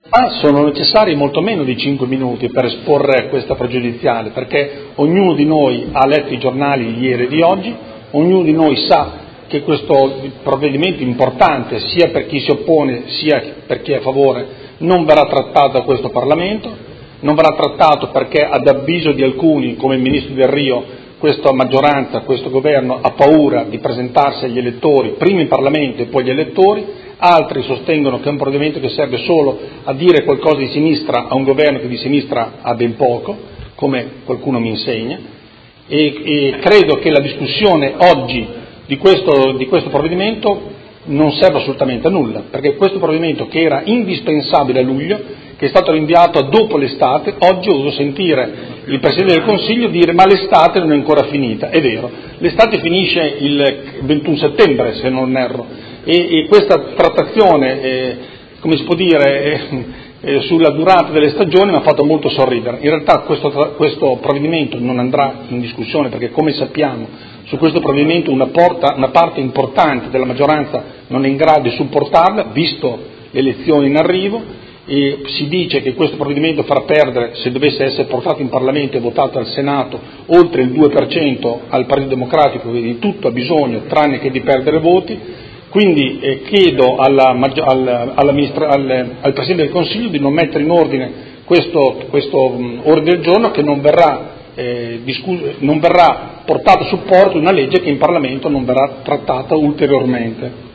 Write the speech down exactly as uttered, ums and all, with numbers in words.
Ma sono necessari molto meno di cinque minuti per esporre questa pregiudiziale, perché ognuno di noi ha letto i giornali di ieri e di oggi, ognuno di noi sa che questo provvedimento importante, sia per chi si oppone sia per chi è a favore, non verrà trattato da questo Parlamento, non verrà trattato perché ad avviso di alcuni, come il Ministro Del Rio, questa maggioranza, questo governo ha paura di presentarsi agli elettori, prima in Parlamento e poi agli elettori. Altri sostengono che è un provvedimento che serve solo a dire qualcosa di sinistra a un governo che di sinistra ha ben poco, come qualcuno mi insegna, e, e credo che la discussione oggi di questo, di questo provvedimento non serve assolutamente a nulla, perché questo provvedimento, che era indispensabile a luglio, che è stato rinviato a dopo l'estate, oggi ho dovuto sentire il Presidente del Consiglio dire ma l'estate non è ancora finita. È vero, l'estate finisce il ventuno settembre, se non erro, e, e questa trattazione, eh, come si può dire, eh, eh, sulla durata delle stagioni mi ha fatto molto sorridere. In realtà questo, questo provvedimento non andrà in discussione perché, come sappiamo, su questo provvedimento una, porta, una parte importante della maggioranza non è in grado di supportarla, visto le elezioni in arrivo, e si dice che questo provvedimento farà perdere, se dovesse essere portato in Parlamento e votato al Senato, oltre il due per cento al Partito Democratico, che di tutto ha bisogno tranne che di perdere voti. Quindi eh, chiedo alla, al, al, al Presidente del Consiglio di non mettere in ordine questo, questo um, ordine del giorno, che non verrà, eh, discu- non verrà portato a supporto di una legge che in Parlamento non verrà trattata ulteriormente.